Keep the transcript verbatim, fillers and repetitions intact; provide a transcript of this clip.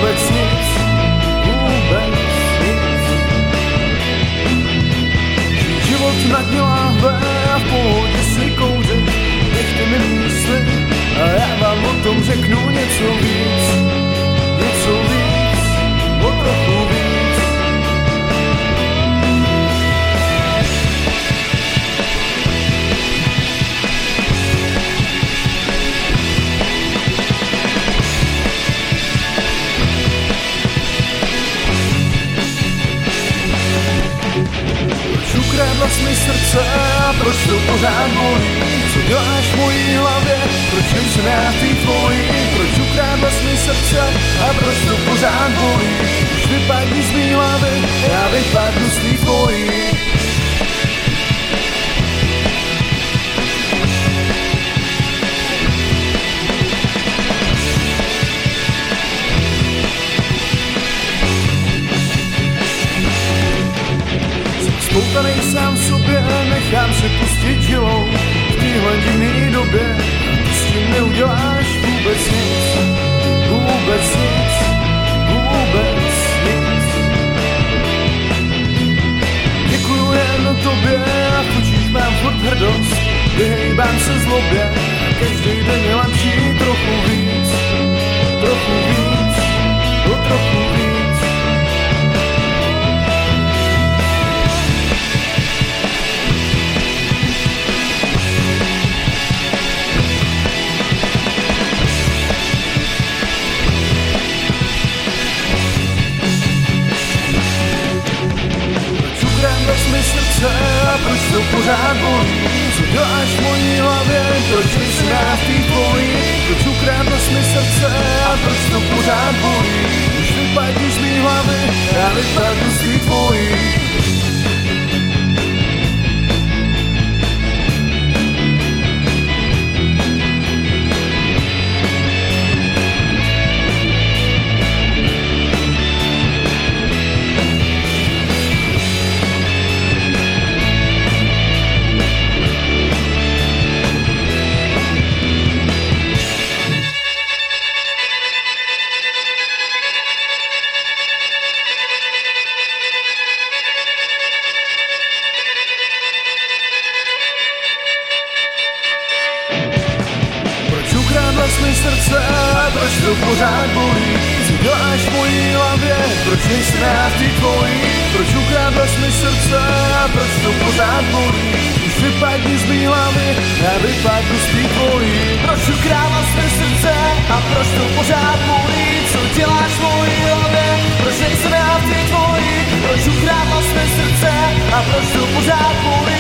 vůbec nic, vůbec nic. Život na dně láhve a v pohodě si kouřit, nechte mi mysli a já vám o tom řeknu něco víc, něco víc, o trochu víc. Ukradla jsi mi srdce a proč to pořád bolí? Co děláš v mojí hlavě? Proč nejsem já v tý tvojí? Proč ukradla jsi mi srdce a proč to pořád bolí? Když vypadni z mý hlavy, já vypadnu z tý tvojí. Spoutanej sám sobě, nechám se pustit žilou v téhle divný době. Ty s tím neuděláš vůbec nic, vůbec nic, vůbec nic. Děkuju jen tobě a v očích mám furt hrdost. Vyhejbám se zlobě, každý den je lepší trochu víc, trochu víc, o trochu víc. Mi srdce a proč to pořád bolí? Co děláš v mojí hlavě? Proč nejsi já v tý tvojí? Proč ukradla jsi mi srdce a proč to pořád bolí? Když vypadni z mý hlavy, já vypadnu z tý tvojí. Ukradla jsi mi srdce a proč to pořád bolí? Co děláš v mojí hlavě? Proč nejsem já v tý tvojí? Proč ukradla jsi mi srdce a proč to pořád bolí? Už vypadni z mý hlavy, já vypadnu z tý tvojí. Proč ukradla jsi mi srdce a proč to pořád bolí? Co děláš v mojí hlavě? Proč nejsem já v tý tvojí? Proč ukradla jsi mi srdce a proč to pořád bolí?